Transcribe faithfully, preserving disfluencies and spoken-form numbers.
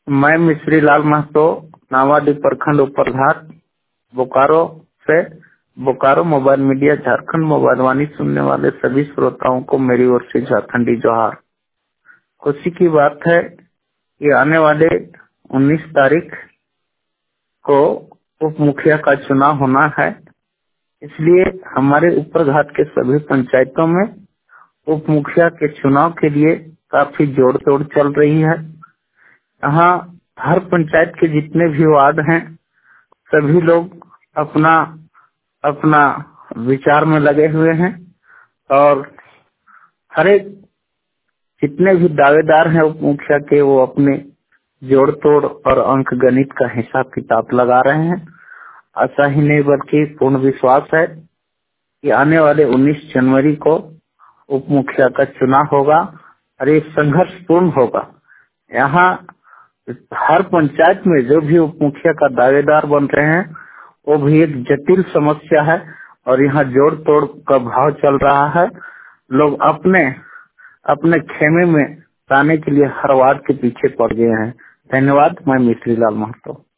मैं मिश्री लाल महतो, नावाडी प्रखंड उपप्रधान, बोकारो से Bokaro mobile media Jharkhand mobile Vaani सुनने वाले सभी श्रोताओं को मेरी ओर से झारखंडी जोहार। खुशी की बात है कि आने वाले उन्नीस तारीख को उप मुखिया का चुनाव होना है, इसलिए हमारे उपप्रघाट के सभी पंचायतों में उप मुखिया के चुनाव के लिए काफी जोड़ तोड़ चल रही है। यहाँ हर पंचायत के जितने भी वार्ड हैं, सभी लोग अपना अपना विचार में लगे हुए हैं और हर एक जितने भी दावेदार हैं उप मुखिया के, वो अपने जोड़ तोड़ और अंक गणित का हिसाब किताब लगा रहे हैं। ऐसा ही नहीं बल्कि पूर्ण विश्वास है कि आने वाले उन्नीस जनवरी को उप मुखिया का चुनाव होगा और ये संघर्षपूर्ण होगा। यहाँ हर पंचायत में जो भी उप मुखिया का दावेदार बन रहे हैं वो भी एक जटिल समस्या है और यहाँ जोड़ तोड़ का भाव चल रहा है। लोग अपने अपने खेमे में लाने के लिए हर वार्ड के पीछे पड़ गए हैं। धन्यवाद। मैं मिश्री लाल महतो।